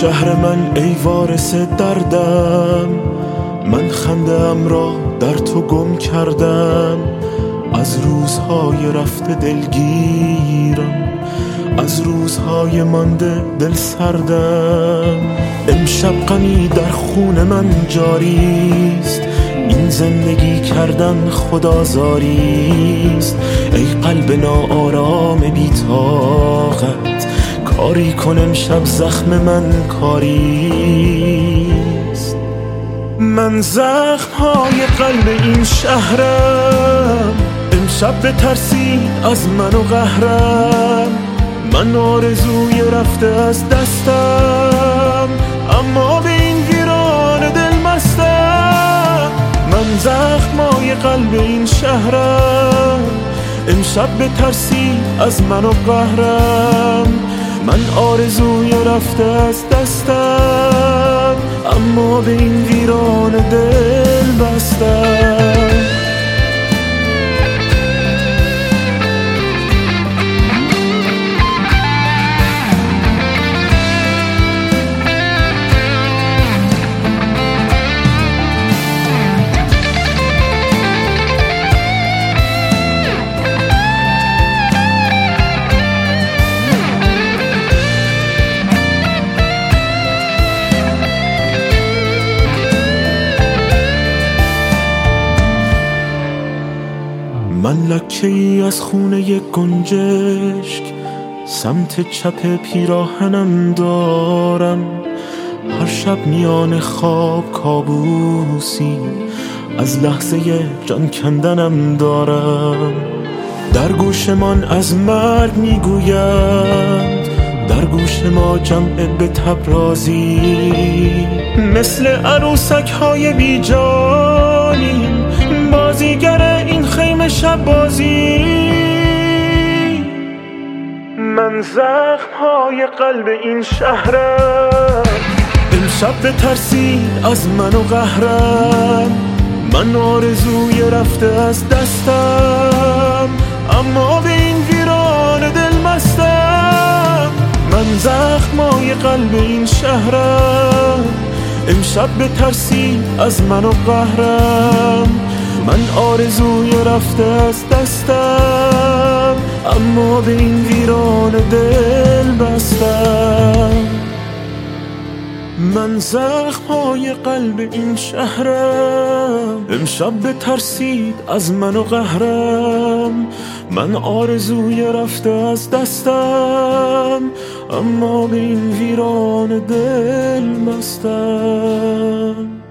شهر من ای وارث دردم، من خنده‌ام را در تو گم کردم. از روزهای رفته دلگیرم، از روزهای مانده دل سردم. امشب غمی در خون من جاریست، این زندگی کردن خدازاریست. ای قلب ناآرام بی طاقت، کاری کن امشب زخم من کاریست. من زخم‌های قلب این شهرم، امشب بترسید از من و قهرم. من آرزوی رفته از دستم، اما به این ویران دل مستم. من زخمای قلب این شهرم، امشب بترسید از من و قهرم. من آرزوی رفته از دستم، اما به این ویران دل بستم. من لکه ای از خونه گنجشک، سمت چپ پیراهنم دارم. هر شب میان خواب کابوسی، از لحظه جان کندنم دارم. در گوش من از مرگ میگوید، در گوش ما جمع به تبرازی. مثل عروسک های بی جانیم، بازیگر این خیمه شب بازی. من زخم‌های قلب این شهرم، امشب بترسید از من و قهرم. من آرزوی رفته از دستم، اما به این ویران دل مستم. من زخم‌های قلب این شهرم، امشب بترسید از من و قهرم. من آرزوی رفته از دستم، اما به این ویران دل بستم. من زخم‌های قلب این شهرم، امشب بترسید از من و قهرم. من آرزوی رفته از دستم، اما به این ویران دل بستم.